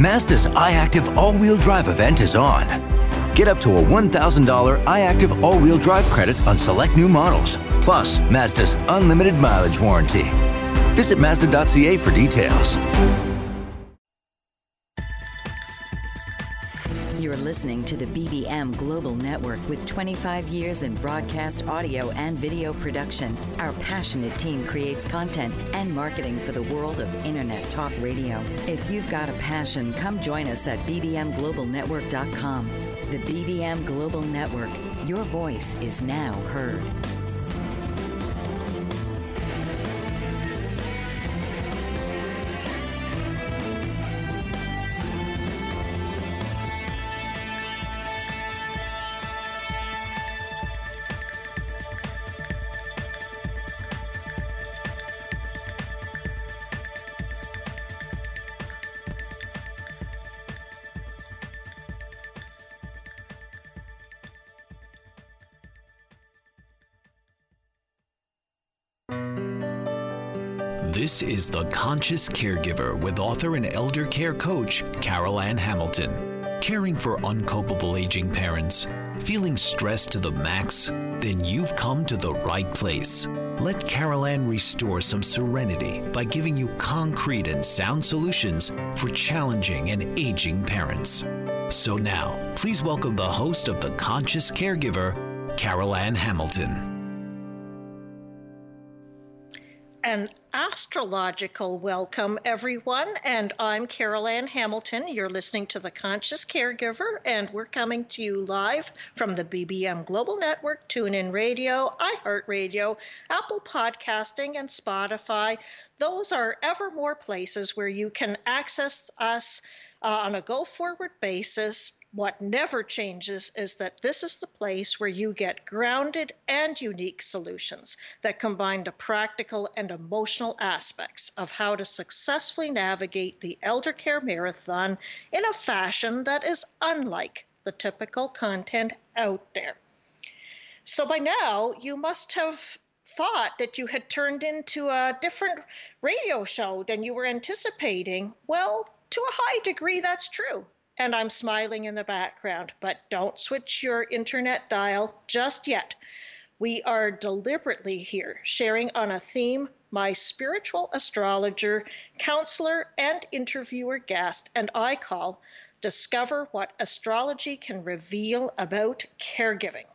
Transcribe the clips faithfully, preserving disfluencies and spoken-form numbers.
Mazda's iActive all-wheel drive event is on. Get up to a one thousand dollars iActive all-wheel drive credit on select new models, plus Mazda's unlimited mileage warranty. Visit Mazda dot c a for details. You're listening to the B B M Global Network with twenty-five years in broadcast audio and video production. Our passionate team creates content and marketing for the world of Internet talk radio. If you've got a passion, come join us at b b m global network dot com. The B B M Global Network. Your voice is now heard. This is The Conscious Caregiver with author and elder care coach, Carol Ann Hamilton. Caring for uncopable aging parents, feeling stressed to the max? Then you've come to the right place. Let Carol Ann restore some serenity by giving you concrete and sound solutions for challenging and aging parents. So now, please welcome the host of The Conscious Caregiver, Carol Ann Hamilton. An astrological welcome, everyone, and I'm Carol Ann Hamilton. You're listening to The Conscious Caregiver, and we're coming to you live from the B B M Global Network, TuneIn Radio, iHeartRadio, Apple Podcasting, and Spotify. Those are ever more places where you can access us uh, on a go-forward basis. What never changes is that this is the place where you get grounded and unique solutions that combine the practical and emotional aspects of how to successfully navigate the elder care marathon in a fashion that is unlike the typical content out there. So by now, you must have thought that you had turned into a different radio show than you were anticipating. Well, to a high degree, that's true. And I'm smiling in the background, but don't switch your internet dial just yet. We are deliberately here sharing on a theme my spiritual astrologer, counselor, and interviewer guest and I call Discover What Astrology Can Reveal About Caregiving.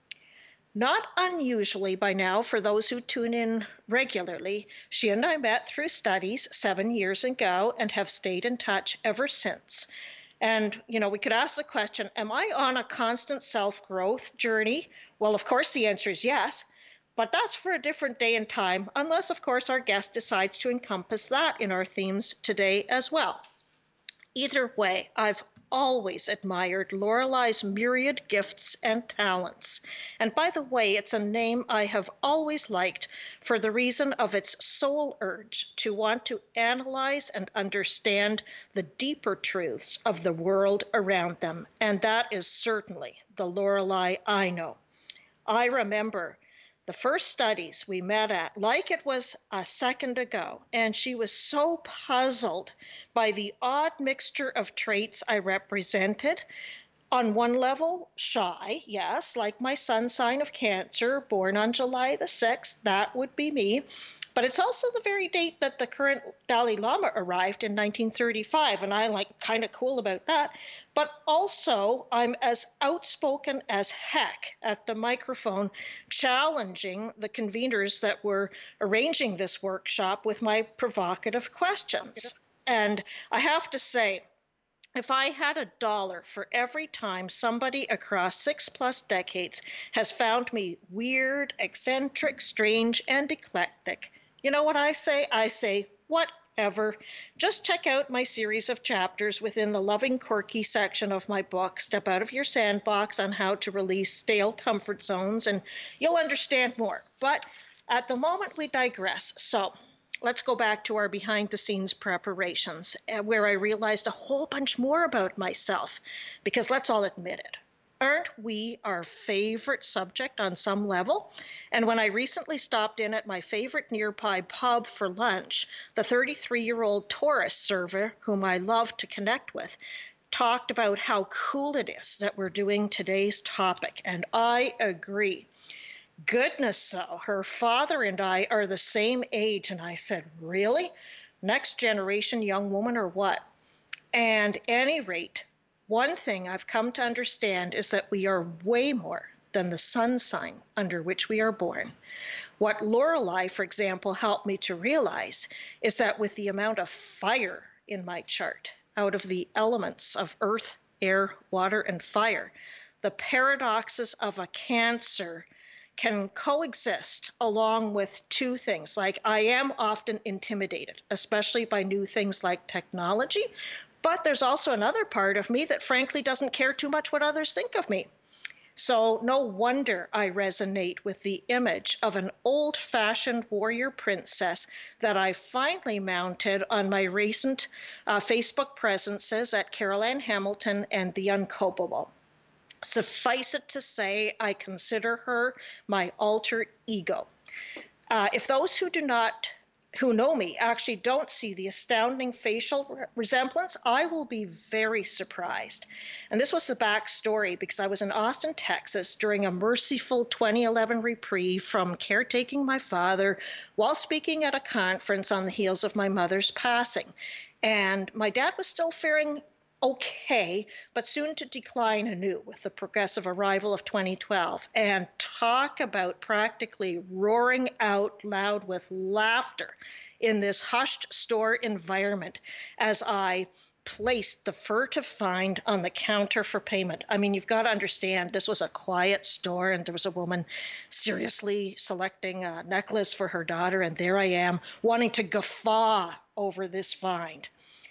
Not unusually by now for those who tune in regularly, she and I met through studies seven years ago and have stayed in touch ever since. And, you know, we could ask the question, am I on a constant self-growth journey? Well, of course, the answer is yes, but that's for a different day and time, unless, of course, our guest decides to encompass that in our themes today as well. Either way, I've always admired Lorelei's myriad gifts and talents. And by the way, it's a name I have always liked for the reason of its soul urge to want to analyze and understand the deeper truths of the world around them. And that is certainly the Lorelei I know. I remember the first studies we met at, like it was a second ago, and she was so puzzled by the odd mixture of traits I represented. On one level, shy, yes, like my sun sign of Cancer, born on July the sixth, that would be me. But it's also the very date that the current Dalai Lama arrived in nineteen thirty-five, and I like kind of cool about that. But also, I'm as outspoken as heck at the microphone, challenging the conveners that were arranging this workshop with my provocative questions. And I have to say, if I had a dollar for every time somebody across six plus decades has found me weird, eccentric, strange, and eclectic, you know what I say? I say, whatever. Just check out my series of chapters within the Loving Quirky section of my book, Step Out of Your Sandbox on How to Release Stale Comfort Zones, and you'll understand more. But at the moment, we digress. So let's go back to our behind-the-scenes preparations, where I realized a whole bunch more about myself, because let's all admit it. Aren't we our favorite subject on some level? And when I recently stopped in at my favorite nearby pub for lunch, the thirty-three-year-old tourist server, whom I love to connect with, talked about how cool it is that we're doing today's topic, and I agree. Goodness, so her father and I are the same age, and I said, really? Next generation young woman or what? And at any rate, one thing I've come to understand is that we are way more than the sun sign under which we are born. What Lorelei, for example, helped me to realize is that with the amount of fire in my chart, out of the elements of earth, air, water, and fire, the paradoxes of a Cancer can coexist along with two things. Like, I am often intimidated, especially by new things like technology, but there's also another part of me that frankly doesn't care too much what others think of me. So no wonder I resonate with the image of an old-fashioned warrior princess that I finally mounted on my recent uh, Facebook presences at Carol Ann Hamilton and The Uncopable. Suffice it to say, I consider her my alter ego. Uh, if those who do not who know me actually don't see the astounding facial resemblance, I will be very surprised. And this was the backstory because I was in Austin, Texas during a merciful twenty eleven reprieve from caretaking my father while speaking at a conference on the heels of my mother's passing. And my dad was still faring okay, but soon to decline anew with the progressive arrival of twenty twelve. And talk about practically roaring out loud with laughter in this hushed store environment as I placed the furtive find on the counter for payment. I mean, you've got to understand, this was a quiet store and there was a woman seriously selecting a necklace for her daughter, and there I am wanting to guffaw over this find.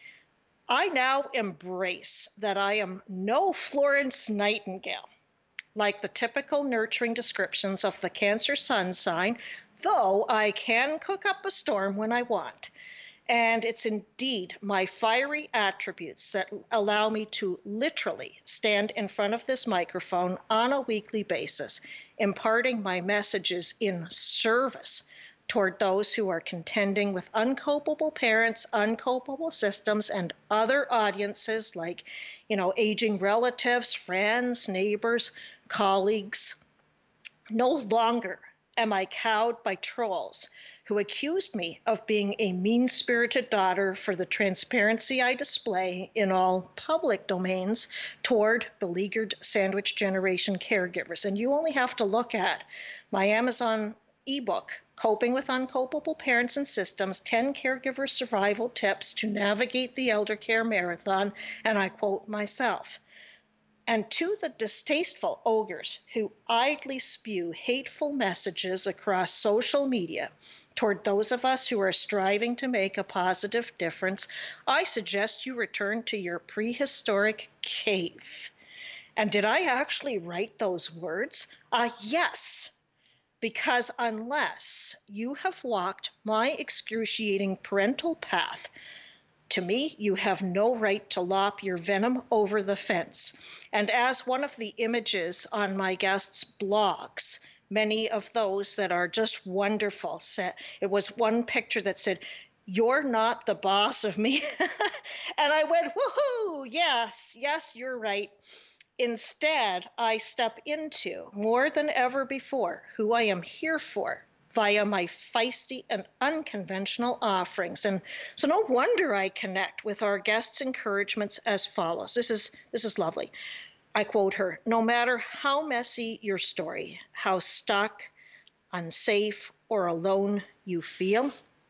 I now embrace that I am no Florence Nightingale, like the typical nurturing descriptions of the Cancer sun sign, though I can cook up a storm when I want. And it's indeed my fiery attributes that allow me to literally stand in front of this microphone on a weekly basis, imparting my messages in service toward those who are contending with uncopable parents, uncopable systems, and other audiences like, you know, aging relatives, friends, neighbors, colleagues. No longer am I cowed by trolls who accused me of being a mean-spirited daughter for the transparency I display in all public domains toward beleaguered sandwich generation caregivers. And you only have to look at my Amazon ebook, Coping with Uncopable Parents and Systems, ten Caregiver Survival Tips to Navigate the Elder Care Marathon, and I quote myself. And to the distasteful ogres who idly spew hateful messages across social media toward those of us who are striving to make a positive difference, I suggest you return to your prehistoric cave. And did I actually write those words? Uh, yes. Because unless you have walked my excruciating parental path, to me, you have no right to lop your venom over the fence. And as one of the images on my guests' blogs, many of those that are just wonderful, said, it was one picture that said, "You're not the boss of me." And I went, woohoo, yes, yes, you're right. Instead, I step into, more than ever before, who I am here for via my feisty and unconventional offerings. And so no wonder I connect with our guests' encouragements as follows. This is, this is lovely. I quote her, "No matter how messy your story, how stuck, unsafe, or alone you feel,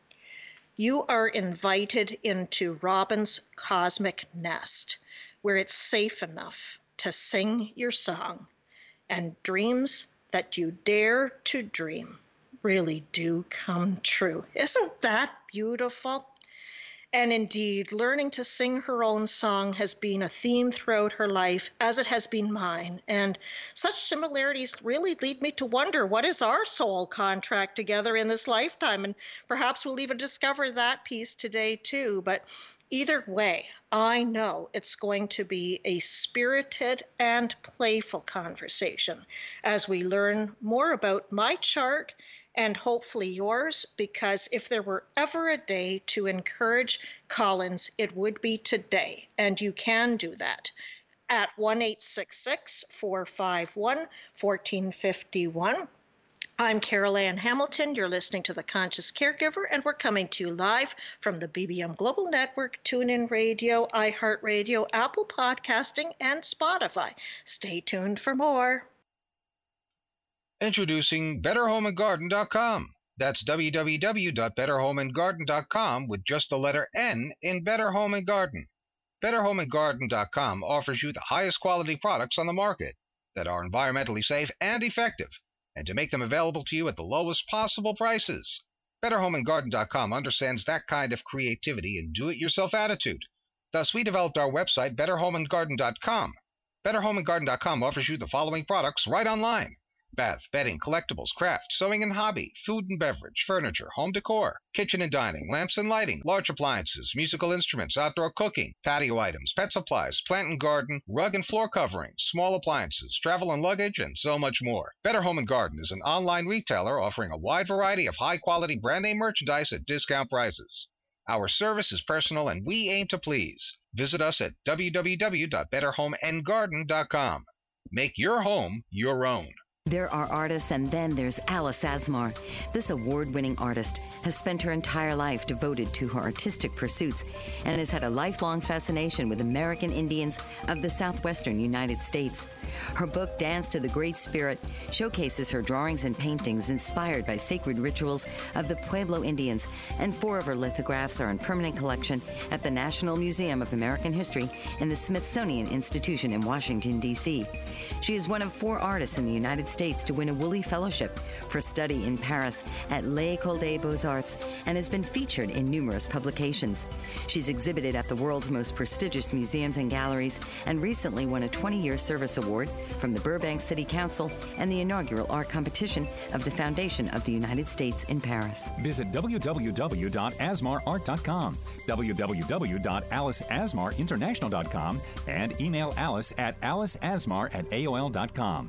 you are invited into Robin's cosmic nest, where it's safe enough to sing your song, and dreams that you dare to dream really do come true." Isn't that beautiful? And indeed, learning to sing her own song has been a theme throughout her life, as it has been mine. And such similarities really lead me to wonder, what is our soul contract together in this lifetime? And perhaps we'll even discover that piece today too. But Either way, I know it's going to be a spirited and playful conversation as we learn more about my chart and hopefully yours, because if there were ever a day to encourage call-ins, it would be today, and you can do that at one eight six six, four five one, one four five one. I'm Carol Ann Hamilton. You're listening to The Conscious Caregiver, and we're coming to you live from the B B M Global Network, TuneIn Radio, iHeartRadio, Apple Podcasting, and Spotify. Stay tuned for more. Introducing better home and garden dot com. That's w w w dot better home and garden dot com with just the letter N in Better Home and Garden. better home and garden dot com offers you the highest quality products on the market that are environmentally safe and effective, and to make them available to you at the lowest possible prices. better home and garden dot com understands that kind of creativity and do-it-yourself attitude. Thus, we developed our website, better home and garden dot com. better home and garden dot com offers you the following products right online: bath, bedding, collectibles, craft, sewing and hobby, food and beverage, furniture, home decor, kitchen and dining, lamps and lighting, large appliances, musical instruments, outdoor cooking, patio items, pet supplies, plant and garden, rug and floor coverings, small appliances, travel and luggage, and so much more. Better Home and Garden is an online retailer offering a wide variety of high-quality brand-name merchandise at discount prices. Our service is personal and we aim to please. Visit us at w w w dot better home and garden dot com. Make your home your own. There are artists, and then there's Alice Asmar. This award-winning artist has spent her entire life devoted to her artistic pursuits and has had a lifelong fascination with American Indians of the southwestern United States. Her book, Dance to the Great Spirit, showcases her drawings and paintings inspired by sacred rituals of the Pueblo Indians, and four of her lithographs are in permanent collection at the National Museum of American History and the Smithsonian Institution in Washington, D C She is one of four artists in the United States to win a Woolley Fellowship for study in Paris at L'École des Beaux-Arts and has been featured in numerous publications. She's exhibited at the world's most prestigious museums and galleries and recently won a twenty-year service award from the Burbank City Council and the inaugural art competition of the Foundation of the United States in Paris. Visit w w w dot asmar art dot com, w w w dot alice asmar international dot com, and email Alice at aliceasmar at a o l dot com.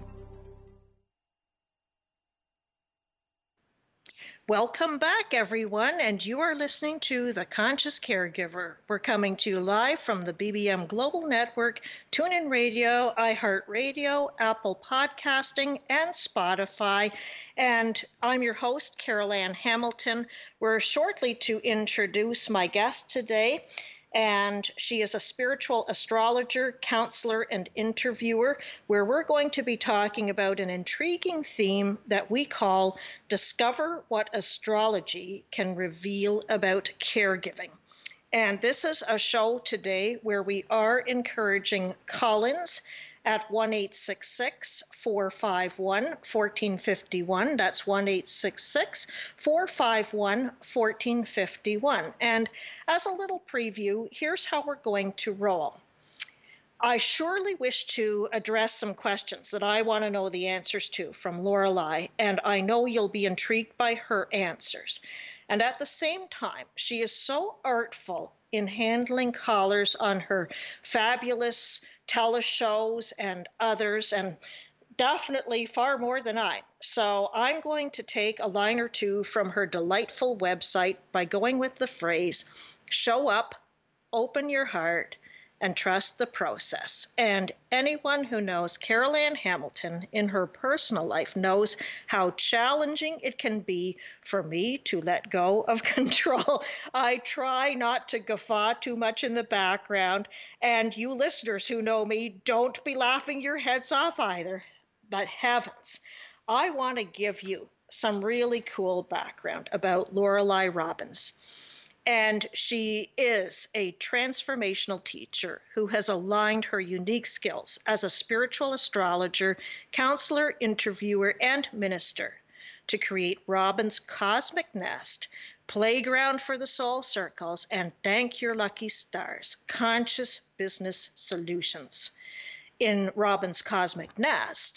Welcome back, everyone, and you are listening to The Conscious Caregiver. We're coming to you live from the B B M Global Network, TuneIn Radio, iHeartRadio, Apple Podcasting, and Spotify. And I'm your host, Carol Ann Hamilton. We're shortly to introduce my guest today, and she is a spiritual astrologer, counselor, and interviewer, where we're going to be talking about an intriguing theme that we call Discover What Astrology Can Reveal About Caregiving. And this is a show today where we are encouraging call-ins at one eight six six, four five one, one four five one. That's one eight six six, four five one, one four five one. And as a little preview, here's how we're going to roll. I surely wish to address some questions that I want to know the answers to from Lorelei, and I know you'll be intrigued by her answers. And at the same time, she is so artful in handling callers on her fabulous teleshows and others, and definitely far more than I. So I'm going to take a line or two from her delightful website by going with the phrase, show up, open your heart, and trust the process. And anyone who knows Carol Ann Hamilton in her personal life knows how challenging it can be for me to let go of control. I try not to guffaw too much in the background, and you listeners who know me, don't be laughing your heads off either. But heavens, I want to give you some really cool background about Lorelei Robbins. And she is a transformational teacher who has aligned her unique skills as a spiritual astrologer, counselor, interviewer, and minister to create Robin's Cosmic Nest, Playground for the Soul Circles, and Thank Your Lucky Stars, Conscious Business Solutions. In Robin's Cosmic Nest,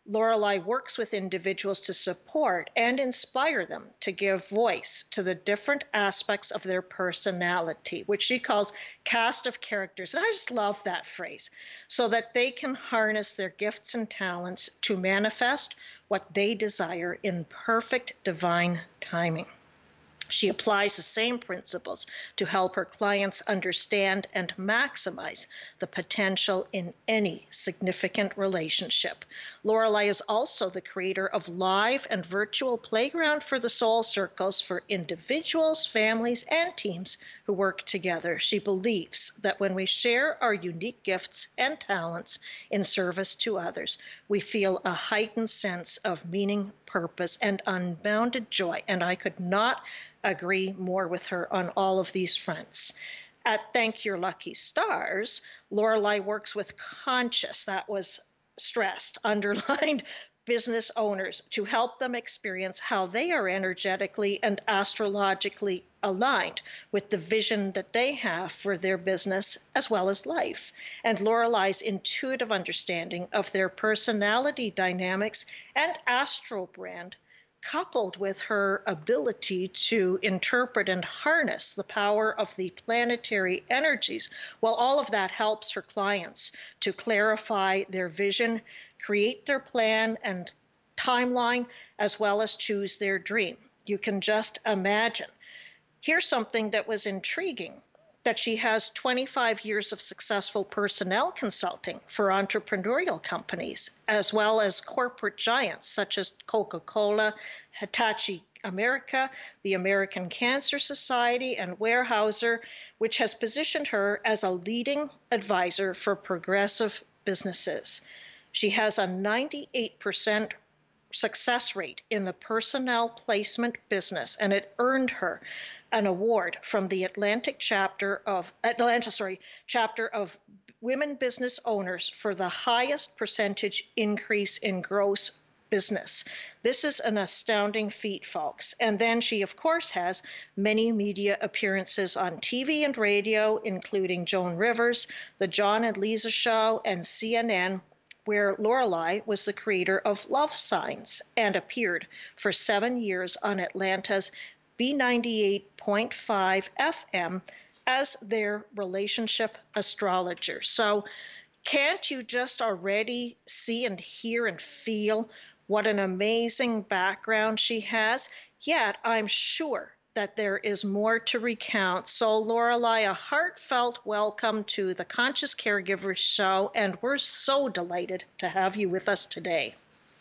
Lorelei works with individuals to support and inspire them to give voice to the different aspects of their personality, which she calls cast of characters. And I just love that phrase, so that they can harness their gifts and talents to manifest what they desire in perfect divine timing. She applies the same principles to help her clients understand and maximize the potential in any significant relationship. Lorelei is also the creator of live and virtual playground for the soul circles for individuals, families, and teams who work together. She believes that when we share our unique gifts and talents in service to others, we feel a heightened sense of meaning, purpose, and unbounded joy. And I could not agree more with her on all of these fronts. At Thank Your Lucky Stars, Lorelei works with conscious, that was stressed, underlined, business owners to help them experience how they are energetically and astrologically aligned with the vision that they have for their business as well as life. And Lorelei's intuitive understanding of their personality dynamics and astral brand, coupled with her ability to interpret and harness the power of the planetary energies, well, all of that helps her clients to clarify their vision, create their plan and timeline, as well as choose their dream. You can just imagine. Here's something that was intriguing, that she has twenty-five years of successful personnel consulting for entrepreneurial companies, as well as corporate giants such as Coca-Cola, Hitachi America, the American Cancer Society, and Weyerhaeuser, which has positioned her as a leading advisor for progressive businesses. She has a ninety-eight percent success rate in the personnel placement business, and it earned her an award from the Atlantic chapter of Atlanta, sorry, chapter of Women Business Owners for the highest percentage increase in gross business. This is an astounding feat, folks. And then she, of course, has many media appearances on T V and radio, including Joan Rivers, The John and Lisa Show, and C N N, where Lorelei was the creator of Love Signs and appeared for seven years on Atlanta's B ninety-eight point five F M as their relationship astrologer. So can't you just already see and hear and feel what an amazing background she has? Yet I'm sure that there is more to recount. So Lorelei, a heartfelt welcome to the Conscious Caregiver Show, and we're so delighted to have you with us today.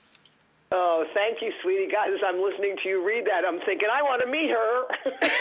Oh, thank you, sweetie. Guys, as I'm listening to you read that, I'm thinking, I want to meet her.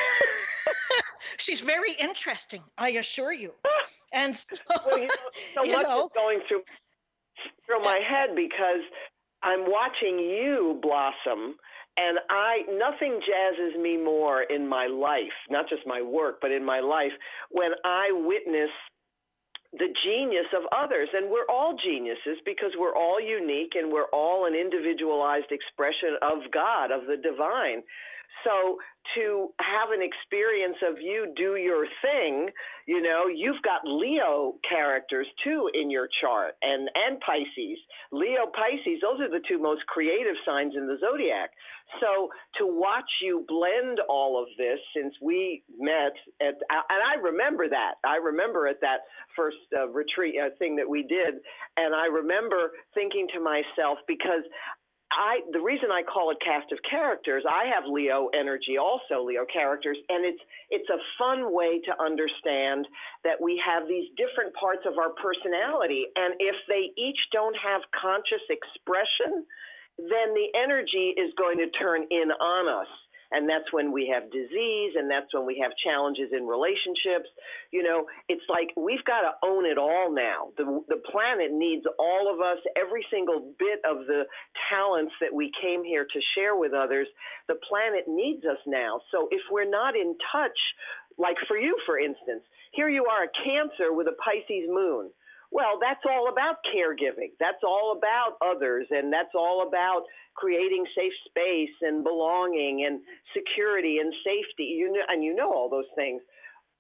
She's very interesting, I assure you. And so, well, you know, so you much know, is going through, through my head because I'm watching you blossom, and I nothing jazzes me more in my life, not just my work, but in my life, when I witness the genius of others. And we're all geniuses because we're all unique and we're all an individualized expression of God, of the divine. So to have an experience of you do your thing, you know, you've got Leo characters too in your chart, and, and Pisces. Leo, Pisces, those are the two most creative signs in the zodiac. So to watch you blend all of this since we met, at, and I remember that. I remember at that first uh, retreat uh, thing that we did, and I remember thinking to myself, because I, the reason I call it cast of characters, I have Leo energy also, Leo characters, and it's it's a fun way to understand that we have these different parts of our personality, and if they each don't have conscious expression, then the energy is going to turn in on us. And that's when we have disease, and that's when we have challenges in relationships. You know, it's like we've got to own it all now. The, the planet needs all of us, every single bit of the talents that we came here to share with others. The planet needs us now. So if we're not in touch, like for you, for instance, here you are, a Cancer with a Pisces moon. Well, that's all about caregiving. That's all about others, and that's all about creating safe space and belonging and security and safety. You know, and you know all those things. But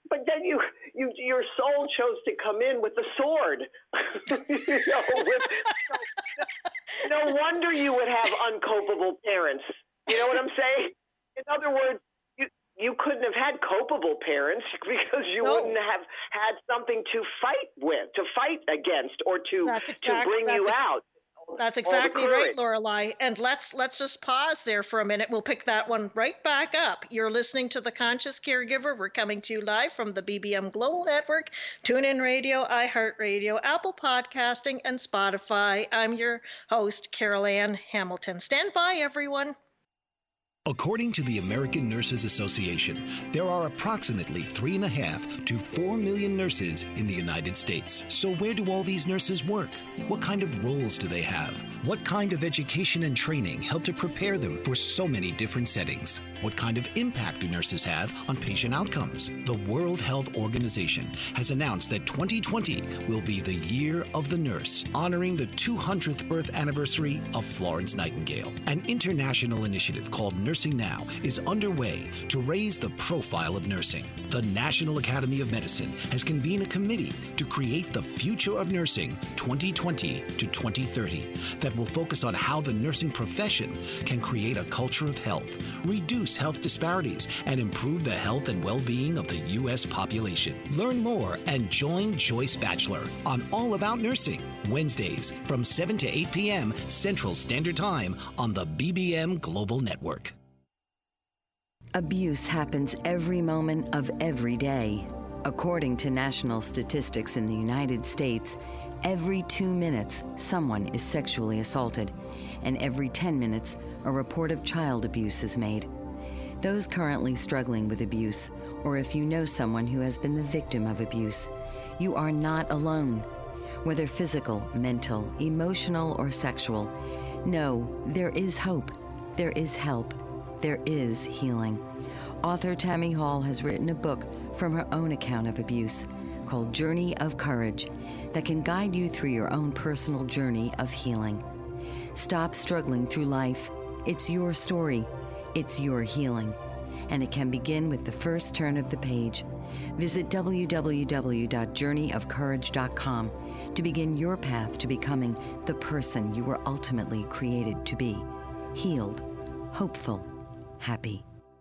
but then you, you, your soul chose to come in with the sword. you know, with, so, no wonder you would have uncopable parents. You know what I'm saying? In other words, you, you couldn't have had copable parents because you no. wouldn't have had something to fight with, to fight against, or to, that's exact, to bring that's you ex- out. That's exactly right, Lorelei. And let's let's just pause there for a minute. We'll pick that one right back up. You're listening to The Conscious Caregiver. We're coming to you live from the B B M Global Network, TuneIn Radio, iHeartRadio, Apple Podcasting, and Spotify. I'm your host, Carol Ann Hamilton. Stand by, everyone. According to the American Nurses Association, there are approximately three and a half to four million nurses in the United States. So where do all these nurses work? What kind of roles do they have? What kind of education and training help to prepare them for so many different settings? What kind of impact do nurses have on patient outcomes? The World Health Organization has announced that twenty twenty will be the year of the nurse, honoring the two hundredth birth anniversary of Florence Nightingale. An international initiative called Nursing Now is underway to raise the profile of nursing. The National Academy of Medicine has convened a committee to create the Future of Nursing twenty twenty to twenty thirty that will focus on how the nursing profession can create a culture of health, reduce health disparities, and improve the health and well-being of the U S population. Learn more and join Joyce Batchelor on All About Nursing, Wednesdays from seven to eight p.m. Central Standard Time on the B B M Global Network. Abuse happens every moment of every day. According to national statistics in the United States, every two minutes someone is sexually assaulted, and every ten minutes a report of child abuse is made. Those currently struggling with abuse, or if you know someone who has been the victim of abuse, you are not alone. Whether physical, mental, emotional, or sexual, know there is hope, there is help, there is healing. Author Tammy Hall has written a book from her own account of abuse called Journey of Courage that can guide you through your own personal journey of healing. Stop struggling through life. It's your story. It's your healing. And it can begin with the first turn of the page. Visit w w w dot journey of courage dot com to begin your path to becoming the person you were ultimately created to be. Healed, hopeful, happy.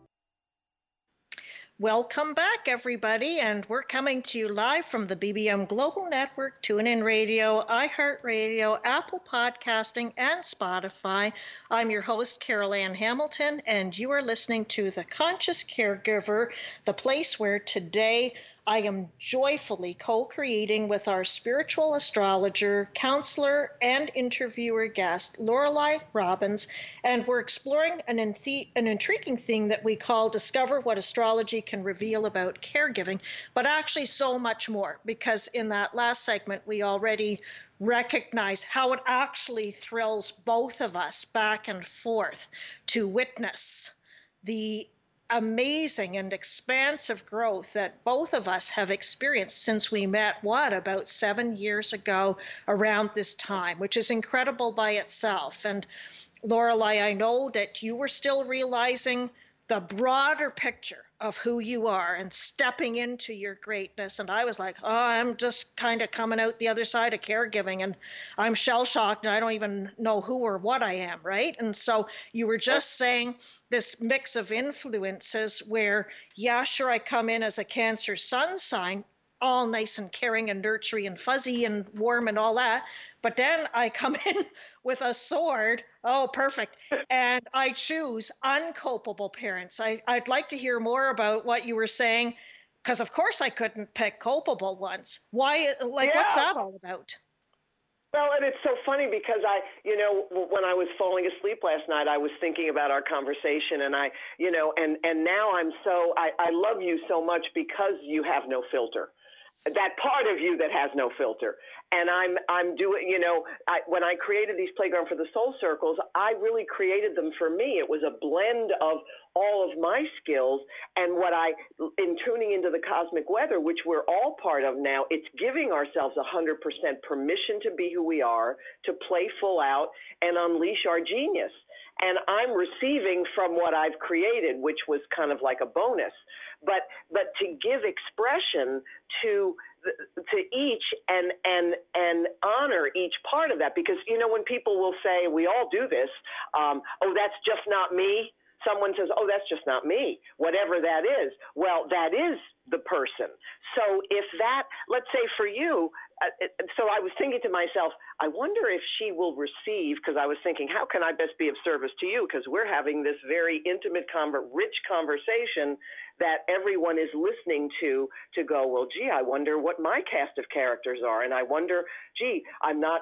Welcome back, everybody, and we're coming to you live from the B B M Global Network, TuneIn Radio, iHeartRadio, Apple Podcasting, and Spotify. I'm your host, Carol Ann Hamilton, and you are listening to The Conscious Caregiver, the place where today I am joyfully co-creating with our spiritual astrologer, counselor, and interviewer guest, Lorelei Robbins, and we're exploring an, inth- an intriguing thing that we call Discover What Astrology Can Reveal About Caregiving, but actually so much more, because in that last segment, we already recognize how it actually thrills both of us back and forth to witness the amazing and expansive growth that both of us have experienced since we met, what, about seven years ago around this time, which is incredible by itself. And Lorelei, I know that you were still realizing the broader picture of who you are and stepping into your greatness. And I was like, oh, I'm just kind of coming out the other side of caregiving, and I'm shell-shocked, and I don't even know who or what I am, right? And so you were just saying this mix of influences where, yeah, sure, I come in as a Cancer sun sign, all nice and caring and nurturing and fuzzy and warm and all that. But then I come in with a sword. Oh, perfect. And I choose uncopable parents. I, I'd like to hear more about what you were saying, because of course I couldn't pick copable ones. Why, like, yeah. What's that all about? Well, and it's so funny because I, you know, when I was falling asleep last night, I was thinking about our conversation, and I, you know, and, and now I'm so, I, I love you so much because you have no filter. That part of you that has no filter. And I'm I'm doing, you know, I, when I created these Playground for the Soul circles, I really created them for me. It was a blend of all of my skills and what I, in tuning into the cosmic weather, which we're all part of now, it's giving ourselves one hundred percent permission to be who we are, to play full out and unleash our genius. and I'm receiving from what I've created, which was kind of like a bonus. But but to give expression to to each and and and honor each part of that, because you know when people will say we all do this, um, oh that's just not me. Someone says, oh, that's just not me, whatever that is. Well, that is the person. So if that, let's say for you, uh, so I was thinking to myself, I wonder if she will receive, because I was thinking, how can I best be of service to you? Because we're having this very intimate, conver- rich conversation that everyone is listening to, to go, well, gee, I wonder what my cast of characters are. And I wonder, gee, I'm not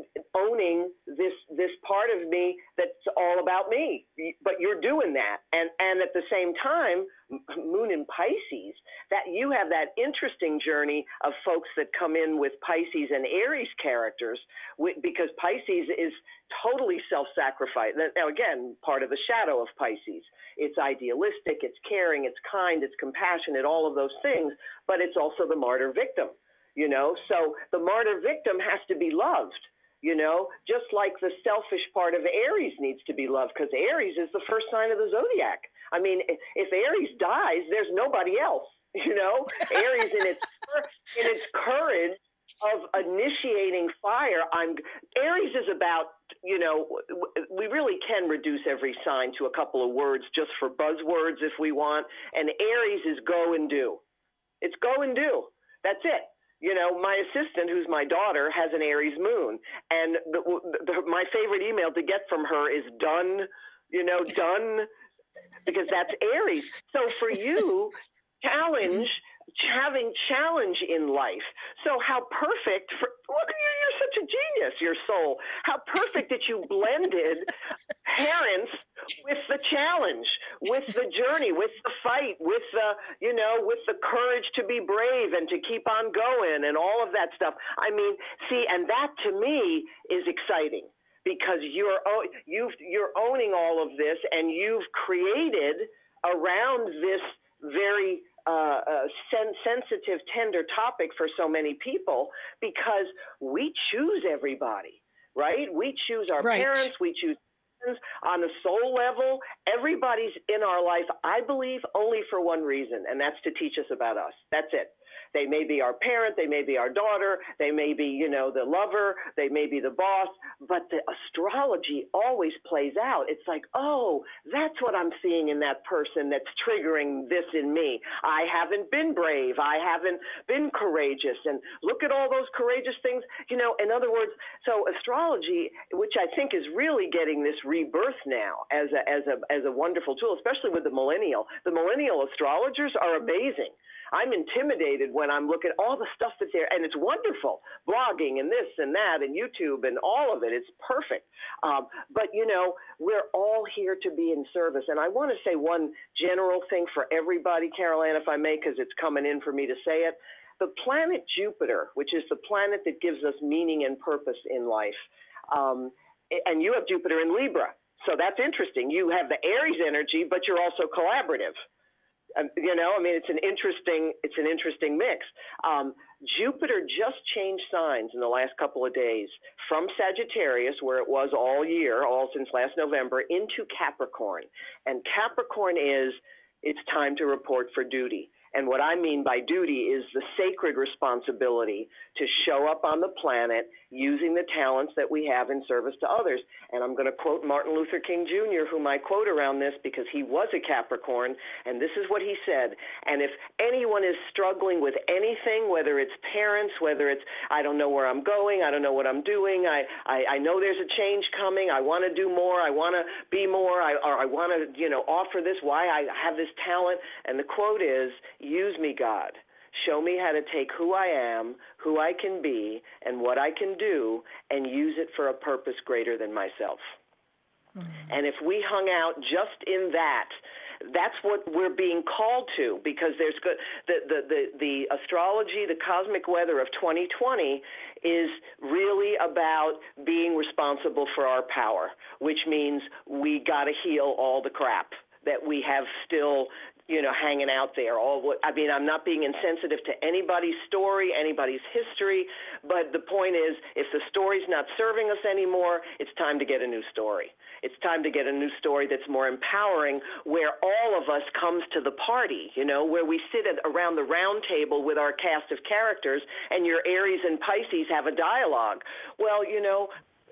owning this this part of me that's all about me, but you're doing that. And and at the same time, Moon in Pisces, that you have that interesting journey of folks that come in with Pisces and Aries characters, because Pisces is totally self-sacrifice. Now, again, part of the shadow of Pisces. It's idealistic, it's caring, it's kind, it's compassionate, all of those things, but it's also the martyr victim, you know? So the martyr victim has to be loved. You know, just like the selfish part of Aries needs to be loved, because Aries is the first sign of the zodiac. I mean, if Aries dies, there's nobody else. You know, Aries in its in its courage of initiating fire. I'm Aries is about, you know, we really can reduce every sign to a couple of words just for buzzwords if we want. And Aries is go and do. It's go and do. That's it. You know, my assistant, who's my daughter, has an Aries moon, and the, the, my favorite email to get from her is done, you know, done, because that's Aries. So for you, challenge, having challenge in life. So how perfect for, look, you're, you're such a genius, your soul. How perfect that you blended parents with the challenge, with the journey, with the fight, with the, you know, with the courage to be brave and to keep on going and all of that stuff. I mean, see, and that to me is exciting, because you're you've you're owning all of this, and you've created around this very uh, uh, sen- sensitive, tender topic for so many people, because we choose everybody, right? We choose our right. parents, we choose on the soul level. Everybody's in our life, I believe, only for one reason, and that's to teach us about us. That's it. They may be our parent, they may be our daughter, they may be, you know, the lover, they may be the boss, but the astrology always plays out. It's like, oh, that's what I'm seeing in that person that's triggering this in me. I haven't been brave, I haven't been courageous, and look at all those courageous things. You know, in other words, so astrology, which I think is really getting this rebirth now as a, as a, as a wonderful tool, especially with the millennial. The millennial astrologers are amazing. I'm intimidated when I'm looking at all the stuff that's there, and it's wonderful, blogging and this and that and YouTube and all of it. It's perfect. Um, but, you know, we're all here to be in service. And I want to say one general thing for everybody, Carol Ann, if I may, because it's coming in for me to say it. The planet Jupiter, which is the planet that gives us meaning and purpose in life, um, and you have Jupiter in Libra. So that's interesting. You have the Aries energy, but you're also collaborative. Um, you know, I mean, it's an interesting, it's an interesting mix. Um, Jupiter just changed signs in the last couple of days from Sagittarius, where it was all year, all since last November, into Capricorn. And Capricorn is, it's time to report for duty. And what I mean by duty is the sacred responsibility to show up on the planet using the talents that we have in service to others. And I'm going to quote Martin Luther King Junior, whom I quote around this because he was a Capricorn, and this is what he said. And if anyone is struggling with anything, whether it's parents, whether it's, I don't know where I'm going, I don't know what I'm doing, I, I, I know there's a change coming, I want to do more, I want to be more, I, or I want to, you know, offer this, why I have this talent. And the quote is, use me, God. Show me how to take who I am, who I can be, and what I can do, and use it for a purpose greater than myself. Mm-hmm. And if we hung out just in that, that's what we're being called to, because there's good, the, the, the, the astrology, the cosmic weather of twenty twenty is really about being responsible for our power, which means we got to heal all the crap that we have still you know, hanging out there. All, I mean, I'm not being insensitive to anybody's story, anybody's history, but the point is, if the story's not serving us anymore, it's time to get a new story. It's time to get a new story that's more empowering, where all of us comes to the party, you know, where we sit at, around the round table with our cast of characters, and your Aries and Pisces have a dialogue. Well, you know,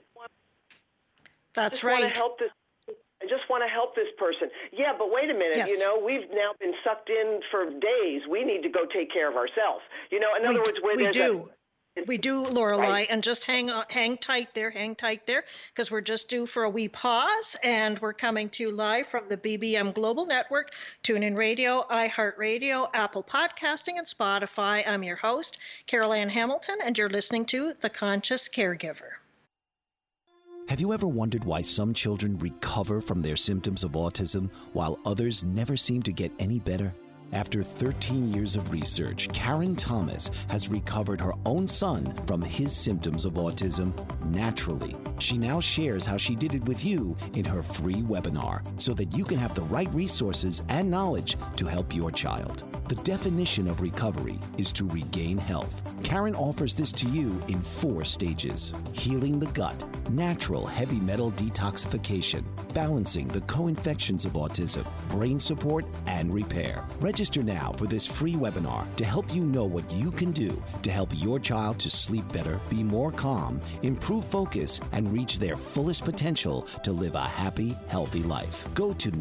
that's just right. Want to help this. I just want to help this person. Yeah, but wait a minute. Yes. You know, we've now been sucked in for days. We need to go take care of ourselves. You know, in we, other words, where we there's do. A, We do, Lorelei, right. and just hang on, hang tight there, hang tight there, because we're just due for a wee pause, and we're coming to you live from the B B M Global Network, TuneIn Radio, iHeartRadio, Apple Podcasting, and Spotify. I'm your host, Carol Ann Hamilton, and you're listening to The Conscious Caregiver. Have you ever wondered why some children recover from their symptoms of autism while others never seem to get any better? After thirteen years of research, Karen Thomas has recovered her own son from his symptoms of autism naturally. She now shares how she did it with you in her free webinar so that you can have the right resources and knowledge to help your child. The definition of recovery is to regain health. Karen offers this to you in four stages: healing the gut, natural heavy metal detoxification, balancing the co-infections of autism, brain support, and repair. Register now for this free webinar to help you know what you can do to help your child to sleep better, be more calm, improve focus, and reach their fullest potential to live a happy, healthy life. Go to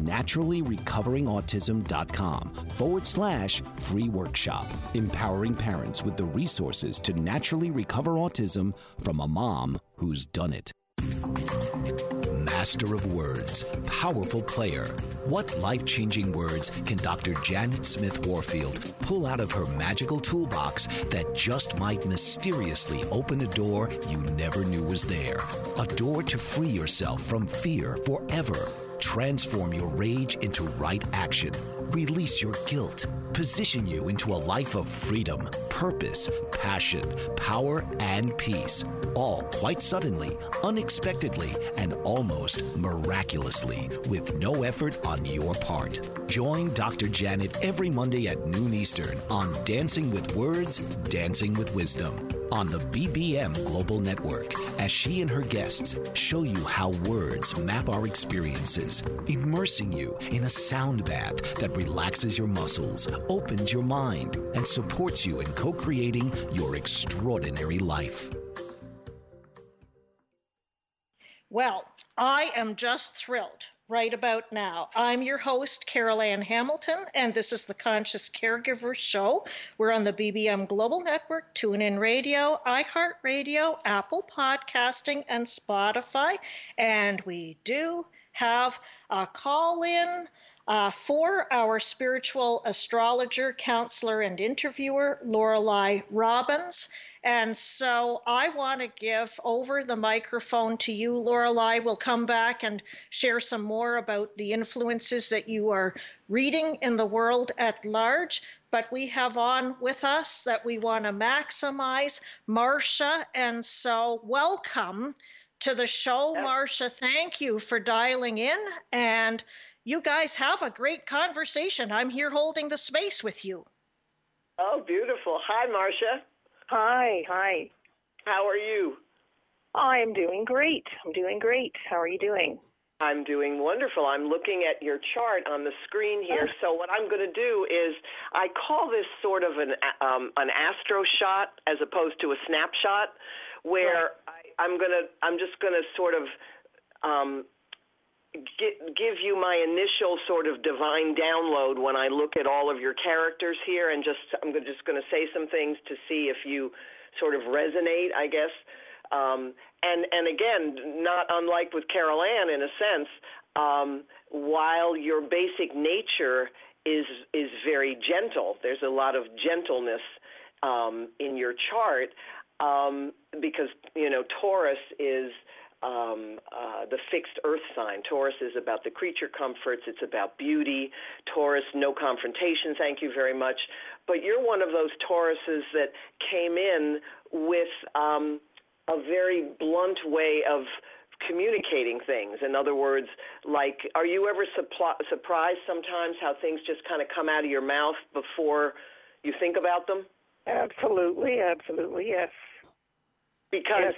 naturallyrecoveringautism.com forward slash free workshop, empowering parents with the resources to naturally recover autism from a mom who's done it. Master of words, powerful player. What life-changing words can Doctor Janet Smith Warfield pull out of her magical toolbox that just might mysteriously open a door you never knew was there? A door to free yourself from fear forever. Transform your rage into right action. Release your guilt. Position you into a life of freedom, purpose, passion, power, and peace. All quite suddenly, unexpectedly, and almost miraculously, with no effort on your part. Join Doctor Janet every Monday at noon Eastern on Dancing with Words, Dancing with Wisdom on the B B M Global Network, as she and her guests show you how words map our experiences, immersing you in a sound bath that relaxes your muscles, opens your mind, and supports you in co-creating your extraordinary life. Well, I am just thrilled right about now. I'm your host, Carol Ann Hamilton, and this is the Conscious Caregiver Show. We're on the B B M Global Network, TuneIn Radio, iHeartRadio, Apple Podcasting, and Spotify. And we do have a call-in uh, for our spiritual astrologer, counselor, and interviewer, Lorelei Robbins. And so I want to give over the microphone to you, Lorelei. We'll come back and share some more about the influences that you are reading in the world at large. But we have on with us that we want to maximize, Marcia. And so welcome to the show, Marcia. Thank you for dialing in. And you guys have a great conversation. I'm here holding the space with you. Oh, beautiful. Hi, Marcia. Hi, hi. How are you? I'm doing great. I'm doing great. How are you doing? I'm doing wonderful. I'm looking at your chart on the screen here. Oh. So what I'm going to do is I call this sort of an um, an astro shot as opposed to a snapshot, where right. I, I'm gonna I'm just going to sort of um, Get, give you my initial sort of divine download when I look at all of your characters here, and just I'm just going to say some things to see if you sort of resonate, I guess. Um, and and again, not unlike with Carol Ann in a sense, um, while your basic nature is is very gentle, there's a lot of gentleness um, in your chart um, because you know Taurus is. Um, uh, the fixed earth sign. Taurus is about the creature comforts. It's about beauty. Taurus, no confrontation, thank you very much. But you're one of those Tauruses that came in with um, a very blunt way of communicating things. In other words, like, are you ever suppl- surprised sometimes how things just kind of come out of your mouth before you think about them? Absolutely, absolutely, yes. Because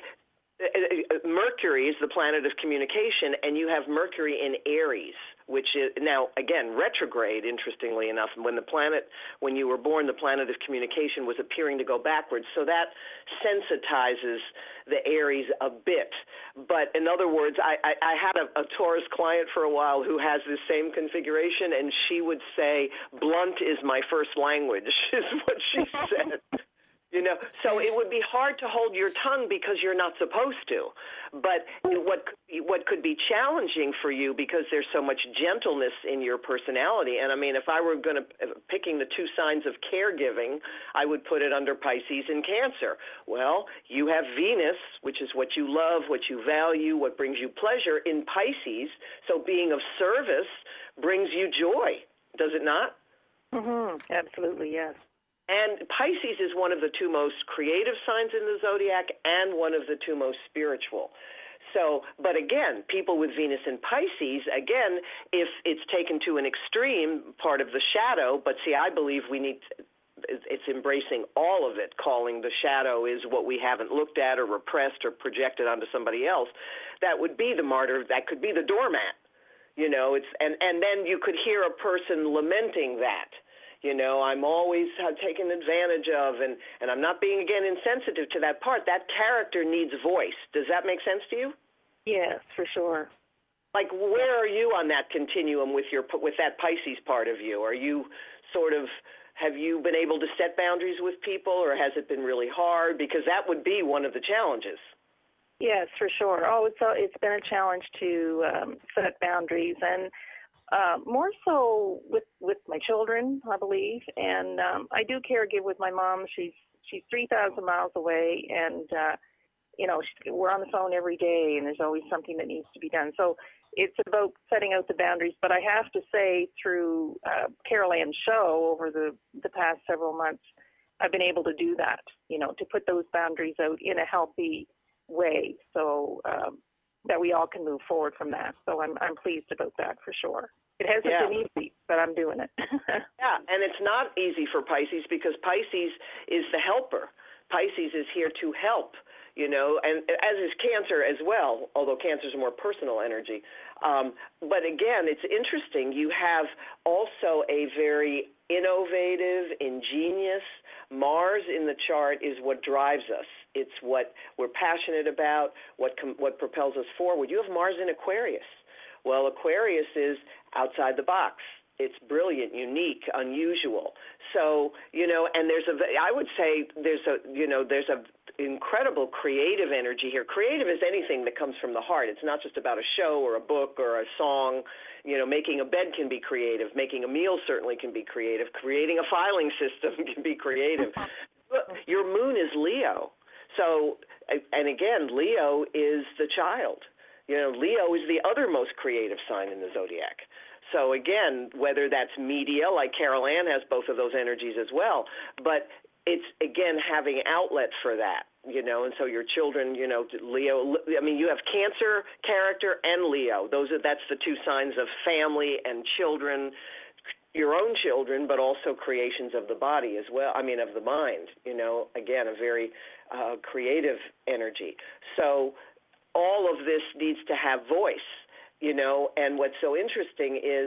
yes. Mercury is the planet of communication, and you have Mercury in Aries, which is now, again, retrograde, interestingly enough. When the planet, when you were born, the planet of communication was appearing to go backwards. So that sensitizes the Aries a bit. But in other words, I, I, I had a, a Taurus client for a while who has this same configuration, and she would say, blunt is my first language, is what she said. You know, so it would be hard to hold your tongue because you're not supposed to. But what could be, what could be challenging for you, because there's so much gentleness in your personality. And I mean, if I were going to picking the two signs of caregiving, I would put it under Pisces and Cancer. Well, you have Venus, which is what you love, what you value, what brings you pleasure in Pisces. So being of service brings you joy, does it not? Mm-hmm. Absolutely, yes. And Pisces is one of the two most creative signs in the zodiac and one of the two most spiritual. So, but again, people with Venus in Pisces, again, if it's taken to an extreme, part of the shadow, but see, I believe we need, it's embracing all of it, calling the shadow is what we haven't looked at or repressed or projected onto somebody else. That would be the martyr, that could be the doormat. You know, it's, and, and then you could hear a person lamenting that. You know, I'm always uh, taken advantage of, and, and I'm not being, again, insensitive to that part. That character needs voice. Does that make sense to you? Yes, for sure. Like, where are you on that continuum with your with that Pisces part of you? Are you sort of, have you been able to set boundaries with people, or has it been really hard? Because that would be one of the challenges. Yes, for sure. Oh, it's a, it's been a challenge to um, set boundaries, and Uh, more so with, with my children, I believe, and um, I do caregive with my mom. She's she's three thousand miles away, and uh, you know she, we're on the phone every day, and there's always something that needs to be done. So it's about setting out the boundaries. But I have to say, through uh, Carol Ann's show over the the past several months, I've been able to do that. You know, to put those boundaries out in a healthy way, so um, that we all can move forward from that. So I'm I'm pleased about that for sure. It hasn't yeah. been easy, but I'm doing it. Yeah, and it's not easy for Pisces because Pisces is the helper. Pisces is here to help, you know, and as is Cancer as well, although Cancer is a more personal energy. Um, but again, it's interesting. You have also a very innovative, ingenious, Mars in the chart is what drives us. It's what we're passionate about, what com- what propels us forward. You have Mars in Aquarius. Well, Aquarius is outside the box. It's brilliant, unique, unusual. So, you know, and there's a, I would say there's a, you know, there's a incredible creative energy here. Creative is anything that comes from the heart. It's not just about a show or a book or a song. You know, making a bed can be creative. Making a meal certainly can be creative. Creating a filing system can be creative. Your moon is Leo. So, and again, Leo is the child. You know, Leo is the other most creative sign in the zodiac. So again, whether that's media, like Carol Ann has both of those energies as well, but it's, again, having outlet for that, you know, and so your children, you know, Leo, I mean, you have Cancer character and Leo. Those are, that's the two signs of family and children, your own children, but also creations of the body as well, I mean, of the mind, you know, again, a very uh, creative energy. So all of this needs to have voice, you know, and what's so interesting is,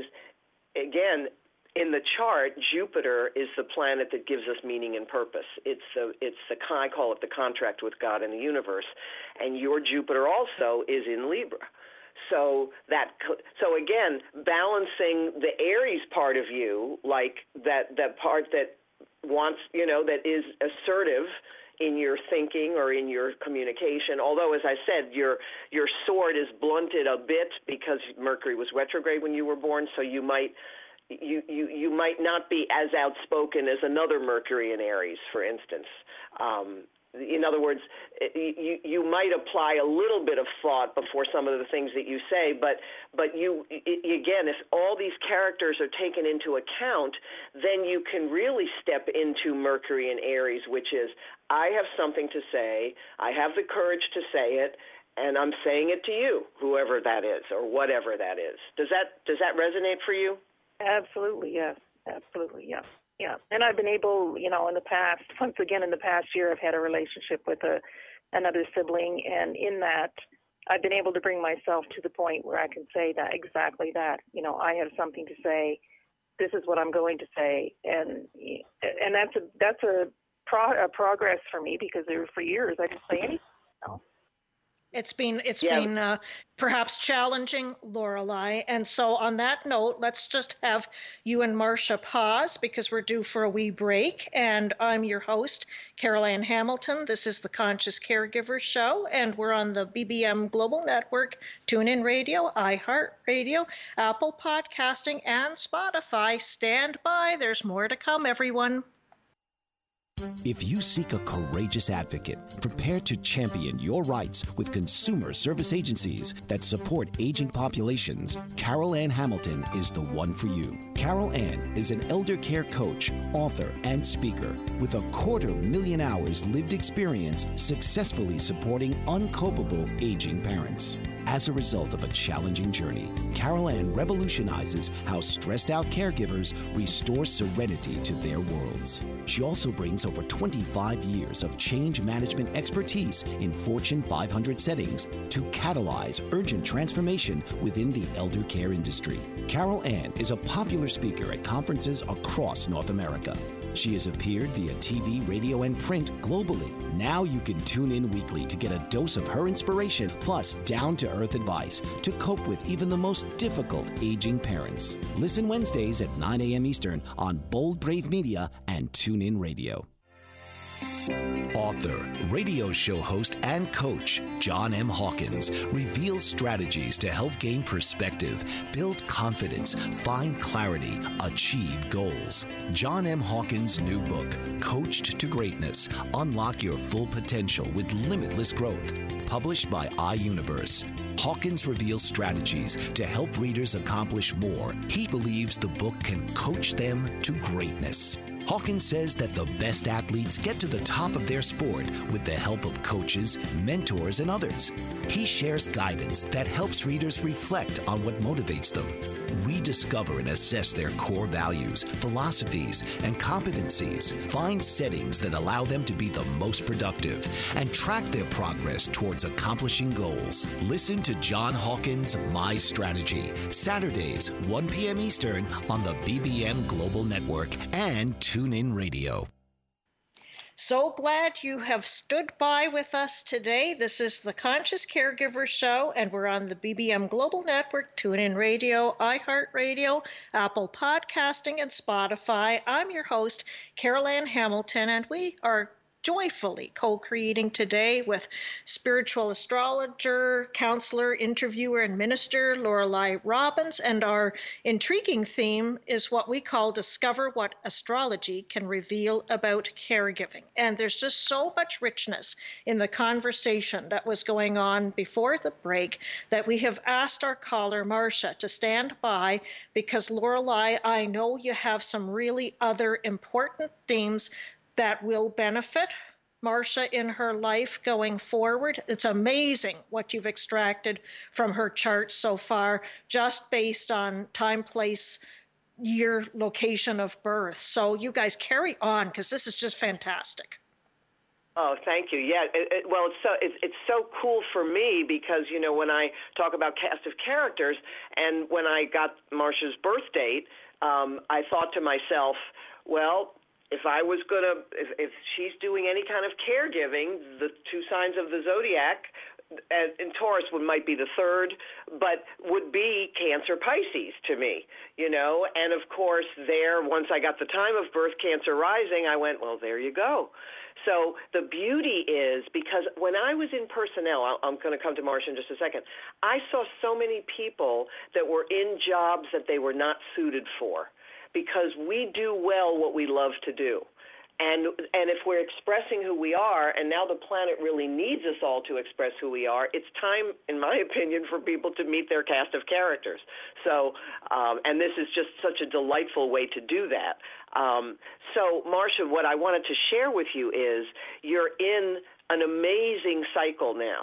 again, in the chart, Jupiter is the planet that gives us meaning and purpose. It's the, it's the, I call it the contract with God and the universe, and your Jupiter also is in Libra. So that, so again, balancing the Aries part of you, like that, that part that wants, you know, that is assertive in your thinking or in your communication, although, as I said, your your sword is blunted a bit because Mercury was retrograde when you were born, so you might you, you, you might not be as outspoken as another Mercury in Aries, for instance. Um, in other words, you, you might apply a little bit of thought before some of the things that you say, but but you, it, again, if all these characters are taken into account, then you can really step into Mercury in Aries, which is, I have something to say, I have the courage to say it, And I'm saying it to you, whoever that is or whatever that is. Does that does that resonate for you? Absolutely, yes. Absolutely, yeah. Yeah. And I've been able, you know, in the past, once again, in the past year, I've had a relationship with a another sibling, and in that, I've been able to bring myself to the point where I can say that exactly that. You know, I have something to say. This is what I'm going to say, and and that's a that's a, pro, a progress for me, because there for years I didn't say anything. You know? It's been it's yeah. been uh, perhaps challenging, Lorelei. And so on that note, let's just have you and Marcia pause, because we're due for a wee break. And I'm your host, Carol Ann Hamilton. This is the Conscious Caregiver Show, and we're on the B B M Global Network, TuneIn Radio, iHeartRadio, Apple Podcasting, and Spotify. Stand by. There's more to come, everyone. If you seek a courageous advocate prepared to champion your rights with consumer service agencies that support aging populations, Carol Ann Hamilton is the one for you. Carol Ann is an elder care coach, author, and speaker with a quarter million hours lived experience successfully supporting uncopable aging parents. As a result of a challenging journey, Carol Ann revolutionizes how stressed out caregivers restore serenity to their worlds. She also brings over twenty-five years of change management expertise in Fortune five hundred settings to catalyze urgent transformation within the elder care industry. Carol Ann is a popular speaker at conferences across North America. She has appeared via T V, radio, and print globally. Now you can tune in weekly to get a dose of her inspiration, plus down-to-earth advice to cope with even the most difficult aging parents. Listen Wednesdays at nine a.m. Eastern on Bold Brave Media and TuneIn Radio. Author, radio show host, and coach John M. Hawkins reveals strategies to help gain perspective, build confidence, find clarity, achieve goals. John M. Hawkins' new book, Coached to Greatness, Unlock Your Full Potential with Limitless Growth, published by iUniverse. Hawkins reveals strategies to help readers accomplish more. He believes the book can coach them to greatness. Hawkins says that the best athletes get to the top of their sport with the help of coaches, mentors, and others. He shares guidance that helps readers reflect on what motivates them, rediscover and assess their core values, philosophies, and competencies, find settings that allow them to be the most productive, and track their progress towards accomplishing goals. Listen to John Hawkins' My Strategy, Saturdays, one p.m. Eastern on the B B M Global Network and TuneIn Radio. So glad you have stood by with us today. This is the Conscious Caregiver Show, and we're on the B B M Global Network, TuneIn Radio, iHeartRadio, Apple Podcasting, and Spotify. I'm your host, Carol Ann Hamilton, and we are joyfully co-creating today with spiritual astrologer, counselor, interviewer, and minister Lorelei Robbins. And our intriguing theme is what we call Discover What Astrology Can Reveal About Caregiving. And there's just so much richness in the conversation that was going on before the break that we have asked our caller, Marcia, to stand by, because Lorelei, I know you have some really other important themes that will benefit Marcia in her life going forward. It's amazing what you've extracted from her chart so far, just based on time, place, year, location of birth. So you guys carry on, because this is just fantastic. Oh, thank you. Yeah, it, it, well, it's so it's, it's so cool for me, because, you know, when I talk about cast of characters, and when I got Marcia's birth date, um, I thought to myself, well, if I was going to, if, if she's doing any kind of caregiving, the two signs of the zodiac, and, and Taurus would might be the third, but would be Cancer, Pisces to me, you know. And of course, there, once I got the time of birth, Cancer rising, I went, well, there you go. So the beauty is, because when I was in personnel, I'm going to come to Marcia in just a second, I saw so many people that were in jobs that they were not suited for, because we do well what we love to do. And and if we're expressing who we are, and now the planet really needs us all to express who we are, it's time, in my opinion, for people to meet their cast of characters. So, um, and this is just such a delightful way to do that. Um, so, Marcia, what I wanted to share with you is you're in an amazing cycle now.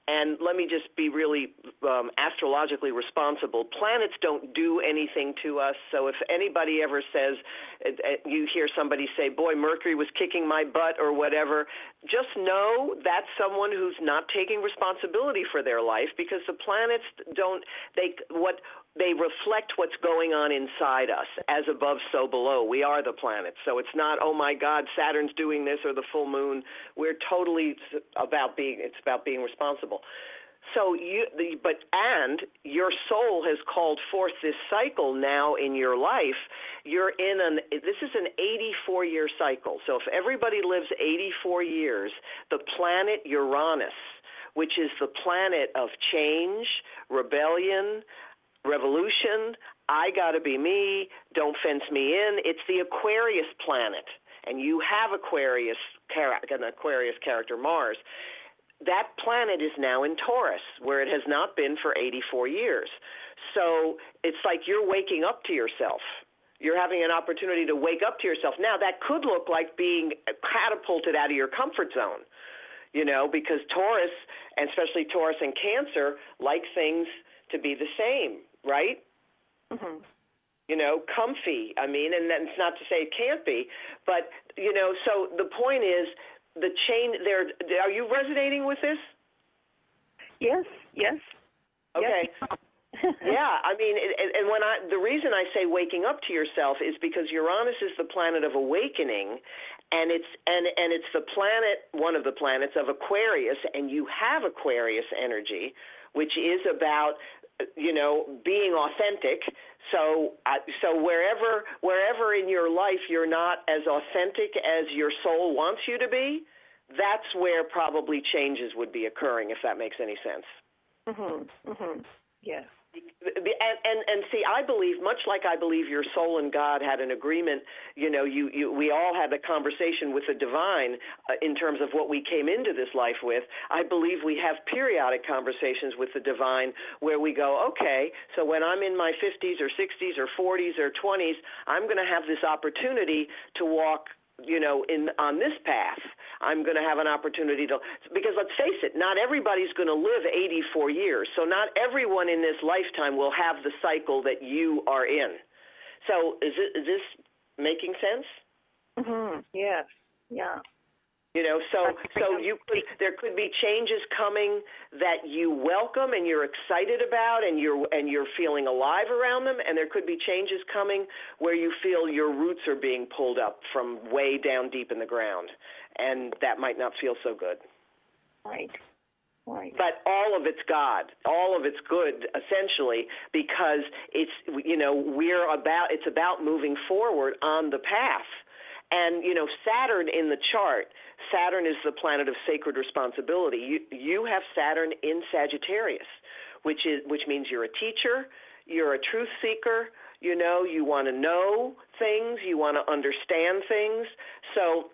And let me just be really um, astrologically responsible. Planets don't do anything to us. So if anybody ever says, uh, you hear somebody say, boy, Mercury was kicking my butt or whatever, just know that's someone who's not taking responsibility for their life, because the planets don't, they, what, they reflect what's going on inside us. As above, so below. We are the planets. So it's not, oh my God, Saturn's doing this or the full moon. We're totally about being, it's about being responsible. So you, the, but, and your soul has called forth this cycle now in your life. You're in an, this is an eighty-four year cycle. So if everybody lives eighty-four years, the planet Uranus, which is the planet of change, rebellion, revolution, I gotta be me, don't fence me in. It's the Aquarius planet, and you have Aquarius, an Aquarius character, Mars. That planet is now in Taurus, where it has not been for eighty-four years. So it's like you're waking up to yourself. You're having an opportunity to wake up to yourself. Now, that could look like being catapulted out of your comfort zone, you know, because Taurus, and especially Taurus and Cancer, like things to be the same, right? Mm-hmm. You know, comfy. I mean, and that's not to say it can't be, but, you know, so the point is the chain there. Are you resonating with this? Yes, yes. Okay. Yes. Yeah, I mean, and, and when I, the reason I say waking up to yourself is because Uranus is the planet of awakening, and it's and and it's the planet, one of the planets of Aquarius, and you have Aquarius energy, which is about, you know, being authentic. So, uh, so wherever wherever in your life you're not as authentic as your soul wants you to be, that's where probably changes would be occurring, if that makes any sense. Mhm. Mhm. Yes. And, and and see, I believe, much like I believe your soul and God had an agreement, you know, you, you we all had a conversation with the divine uh, in terms of what we came into this life with. I believe we have periodic conversations with the divine where we go, okay, so when I'm in my fifties or sixties or forties or twenties, I'm going to have this opportunity to walk, you know, in on this path. I'm going to have an opportunity to, because let's face it, not everybody's going to live eighty-four years. So not everyone in this lifetime will have the cycle that you are in. So is, it, is this making sense? Mm-hmm. Yes. Yeah. You know, so so you could, there could be changes coming that you welcome and you're excited about, and you're and you're feeling alive around them, and there could be changes coming where you feel your roots are being pulled up from way down deep in the ground, and that might not feel so good. Right. Right. But all of it's God, all of it's good, essentially, because it's, you know, we're about, it's about moving forward on the path. And, you know, Saturn in the chart, Saturn is the planet of sacred responsibility. You, you have Saturn in Sagittarius, which is which means you're a teacher, you're a truth seeker, you know, you want to know things, you want to understand things. So,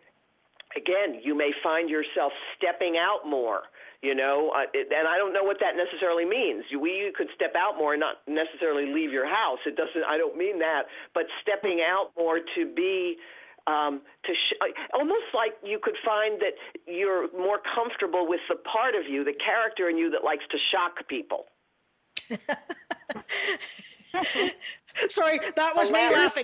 again, you may find yourself stepping out more, you know, uh, it, and I don't know what that necessarily means. You, we, you could step out more and not necessarily leave your house. It doesn't, I don't mean that, but stepping out more to be, Um, to sh- almost like you could find that you're more comfortable with the part of you, the character in you that likes to shock people. Sorry, that was me laughing.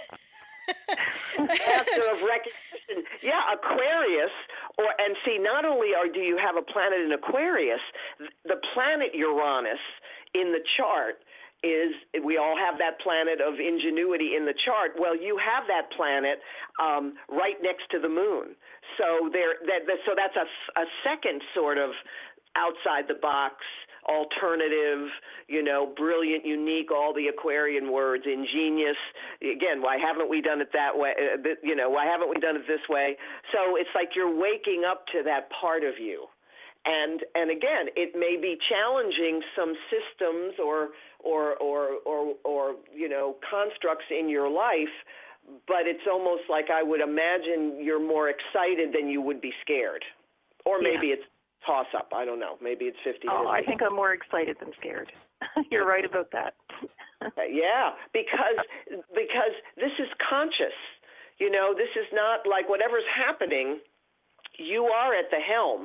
Factor of recognition. Yeah, Aquarius, or and see, not only are do you have a planet in Aquarius, the planet Uranus in the chart is, we all have that planet of ingenuity in the chart. Well, you have that planet um, right next to the moon. So there, that, that, so that's a, a second sort of outside the box, alternative, you know, brilliant, unique, all the Aquarian words, ingenious. Again, why haven't we done it that way? Uh, you know, why haven't we done it this way? So it's like you're waking up to that part of you. And and again, it may be challenging some systems or or or or, or you know, constructs in your life, but it's almost like I would imagine you're more excited than you would be scared. Or maybe yeah. it's toss-up. I don't know. Maybe it's fifty-fifty. Oh, I think I'm more excited than scared. You're right about that. Yeah, because because this is conscious. You know, this is not like whatever's happening, you are at the helm.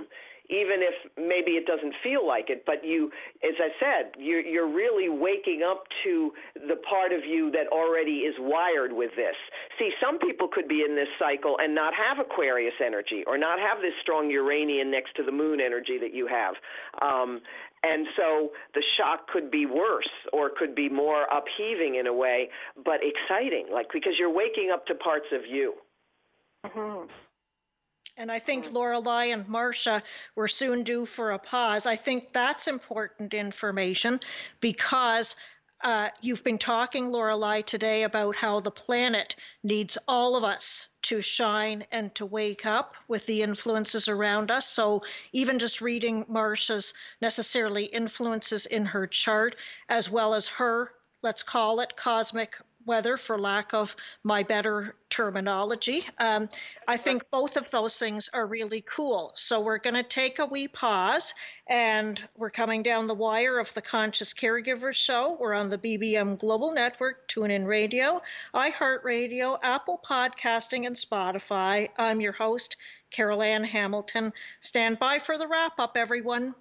even if maybe it doesn't feel like it. But you, as I said, you're, you're really waking up to the part of you that already is wired with this. See, some people could be in this cycle and not have Aquarius energy or not have this strong Uranian next to the moon energy that you have. Um, and so the shock could be worse or could be more upheaving in a way, but exciting, like because you're waking up to parts of you. Mm-hmm. And I think Lorelei and Marcia were soon due for a pause. I think that's important information because uh, you've been talking, Lorelei, today about how the planet needs all of us to shine and to wake up with the influences around us. So even just reading Marcia's necessarily influences in her chart, as well as her, let's call it cosmic weather for lack of my better terminology. Um, I think both of those things are really cool. So we're going to take a wee pause, and we're coming down the wire of the Conscious Caregiver Show. We're on the B B M Global Network, TuneIn Radio, iHeartRadio, Apple Podcasting, and Spotify. I'm your host, Carol Ann Hamilton. Stand by for the wrap-up, everyone.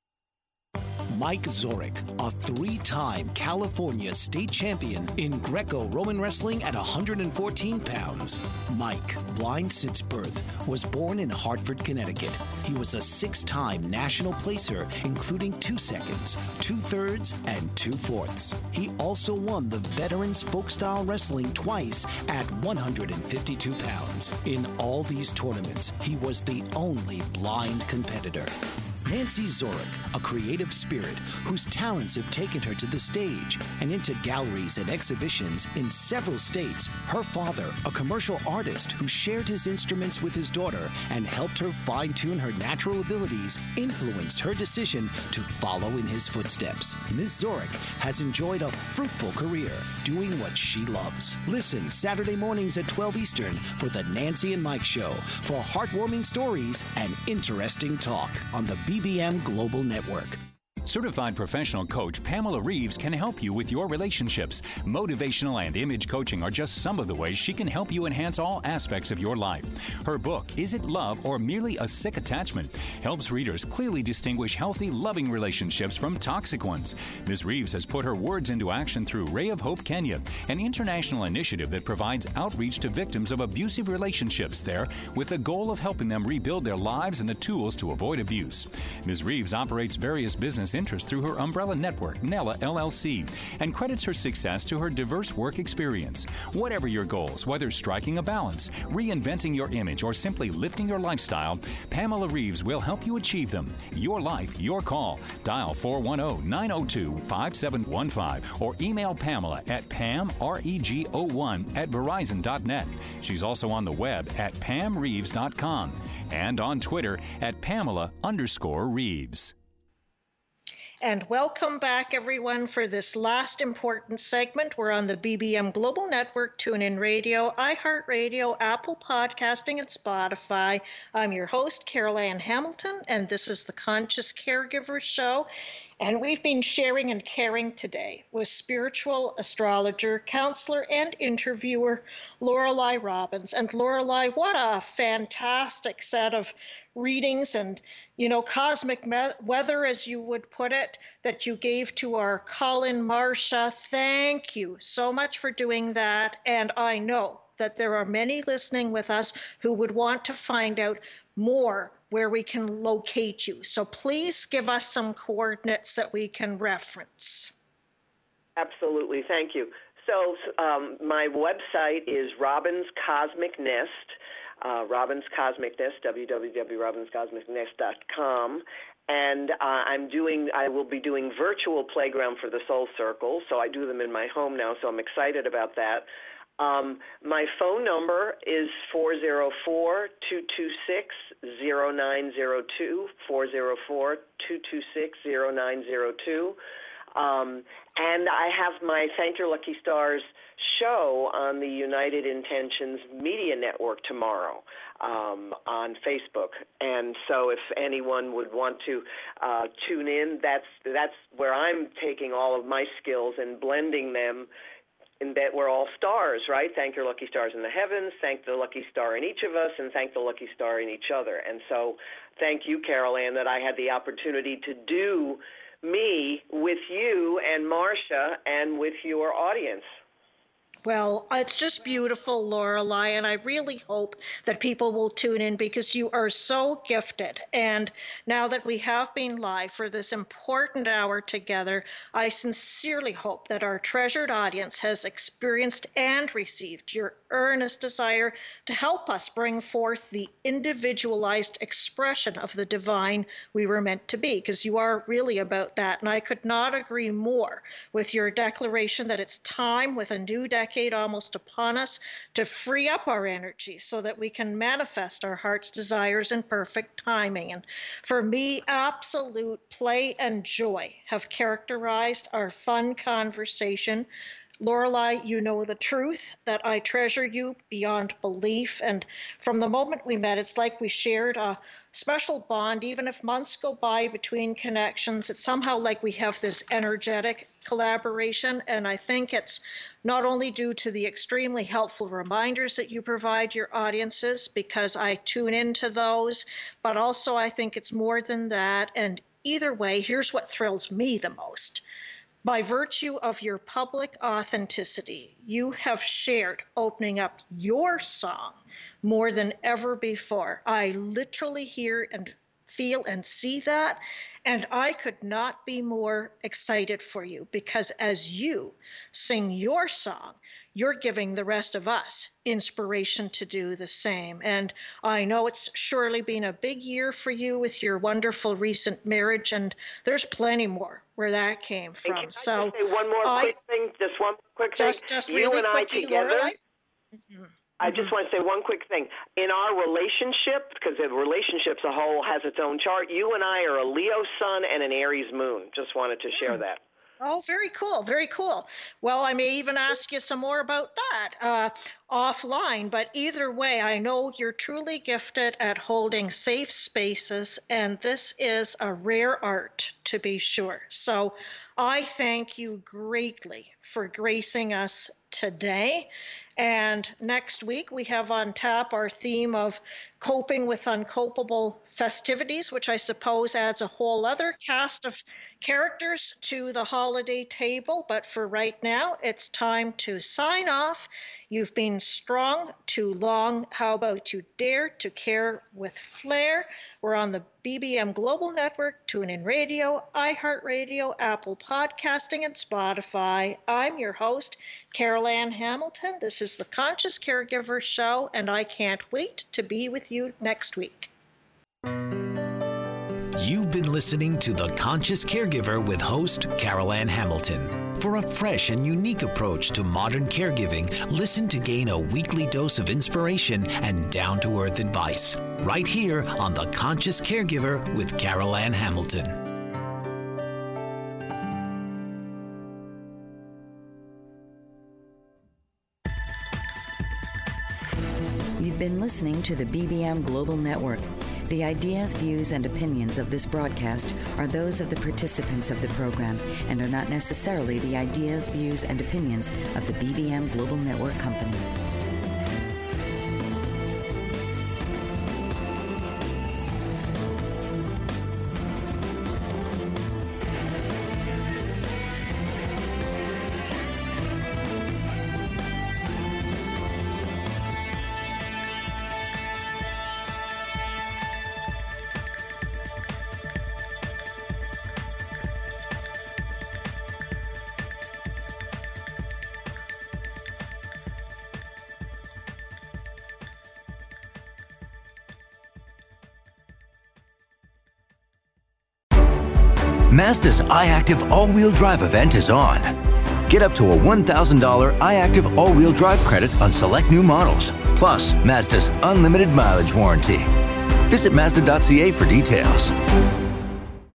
Mike Zorich, a three-time California state champion in Greco-Roman wrestling at one hundred fourteen pounds. Mike, blind since birth, was born in Hartford, Connecticut. He was a six-time national placer, including two seconds, two thirds, and two fourths. He also won the Veterans Folk-Style Wrestling twice at one hundred fifty-two pounds. In all these tournaments, he was the only blind competitor. Nancy Zorich, a creative spirit whose talents have taken her to the stage and into galleries and exhibitions in several states. Her father, a commercial artist who shared his instruments with his daughter and helped her fine-tune her natural abilities, influenced her decision to follow in his footsteps. Miz Zorich has enjoyed a fruitful career doing what she loves. Listen Saturday mornings at twelve Eastern for the Nancy and Mike Show for heartwarming stories and interesting talk on the B B M Global Network. Certified professional coach Pamela Reeves can help you with your relationships. Motivational and image coaching are just some of the ways she can help you enhance all aspects of your life. Her book, Is It Love or Merely a Sick Attachment?, helps readers clearly distinguish healthy, loving relationships from toxic ones. Miz Reeves has put her words into action through Ray of Hope Kenya, an international initiative that provides outreach to victims of abusive relationships there with the goal of helping them rebuild their lives and the tools to avoid abuse. Miz Reeves operates various business interest through her umbrella network, Nella L L C, and credits her success to her diverse work experience. Whatever your goals, whether striking a balance, reinventing your image, or simply lifting your lifestyle, Pamela Reeves will help you achieve them. Your life, your call. Dial four one zero, nine zero two, five seven one five or email Pamela at pam rego one at verizon dot net. She's also on the web at pam reeves dot com and on Twitter at Pamela underscore Reeves. And welcome back, everyone, for this last important segment. We're on the B B M Global Network, TuneIn Radio, iHeartRadio, Apple Podcasting, and Spotify. I'm your host, Carol Ann Hamilton, and this is the Conscious Caregiver Show. And we've been sharing and caring today with spiritual astrologer, counselor, and interviewer Lorelei Robbins. And Lorelei, what a fantastic set of readings and, you know, cosmic me- weather, as you would put it, that you gave to our call-in Marcia. Thank you so much for doing that. And I know that there are many listening with us who would want to find out more where we can locate you. So please give us some coordinates that we can reference. Absolutely. Thank you. So um, my website is Robbins Cosmic Nest, uh, Robbins Cosmic Nest, w w w dot robbins cosmic nest dot com. And uh, I'm doing, I will be doing virtual Playground for the Soul Circle. So I do them in my home now, so I'm excited about that. Um, my phone number is four zero four, two two six, zero nine zero two, four zero four, two two six, zero nine zero two. Um, and I have my Thank Your Lucky Stars show on the United Intentions Media Network tomorrow um, on Facebook. And so if anyone would want to uh, tune in, that's that's where I'm taking all of my skills and blending them. And that we're all stars, right? Thank your lucky stars in the heavens, thank the lucky star in each of us, and thank the lucky star in each other. And so thank you, Carol Ann, that I had the opportunity to do me with you and Marcia and with your audience. Well, it's just beautiful, Lorelei, and I really hope that people will tune in because you are so gifted. And now that we have been live for this important hour together, I sincerely hope that our treasured audience has experienced and received your earnest desire to help us bring forth the individualized expression of the divine we were meant to be, because you are really about that. And I could not agree more with your declaration that it's time, with a new decade almost upon us, to free up our energy so that we can manifest our heart's desires in perfect timing. And for me, absolute play and joy have characterized our fun conversation. Lorelei, you know the truth that I treasure you beyond belief. And from the moment we met, it's like we shared a special bond. Even if months go by between connections, it's somehow like we have this energetic collaboration. And I think it's not only due to the extremely helpful reminders that you provide your audiences, because I tune into those, but also I think it's more than that. And either way, here's what thrills me the most. By virtue of your public authenticity, you have shared opening up your song more than ever before. I literally hear and feel and see that, and I could not be more excited for you, because as you sing your song, you're giving the rest of us inspiration to do the same. And I know it's surely been a big year for you with your wonderful recent marriage, and there's plenty more where that came from. Can I so just say one more I, quick thing, just one quick thing. Just, just you really and quickly, I together, Lorelei. Mm-hmm. I just want to say one quick thing. In our relationship, because the relationship as a whole has its own chart, you and I are a Leo sun and an Aries moon. Just wanted to share that. Oh, very cool. Very cool. Well, I may even ask you some more about that uh, offline, but either way, I know you're truly gifted at holding safe spaces, and this is a rare art, to be sure. So I thank you greatly for gracing us today. And next week, we have on tap our theme of coping with uncopable festivities, which I suppose adds a whole other cast of characters to the holiday table. But for right now, it's time to sign off. You've been strong too long. How about you dare to care with flair? We're on the B B M Global Network, TuneIn Radio, iHeartRadio, Apple Podcasting, and Spotify. I'm your host, Carol Ann Hamilton. This is the Conscious Caregiver Show, and I can't wait to be with you next week. You've been listening to The Conscious Caregiver with host Carol Ann Hamilton. For a fresh and unique approach to modern caregiving, listen to gain a weekly dose of inspiration and down-to-earth advice. Right here on The Conscious Caregiver with Carol Ann Hamilton. You've been listening to the B B M Global Network. The ideas, views, and opinions of this broadcast are those of the participants of the program and are not necessarily the ideas, views, and opinions of the B B M Global Network Company. Mazda's iActive all-wheel drive event is on. Get up to a one thousand dollars iActive all-wheel drive credit on select new models, plus Mazda's unlimited mileage warranty. Visit Mazda dot C A for details.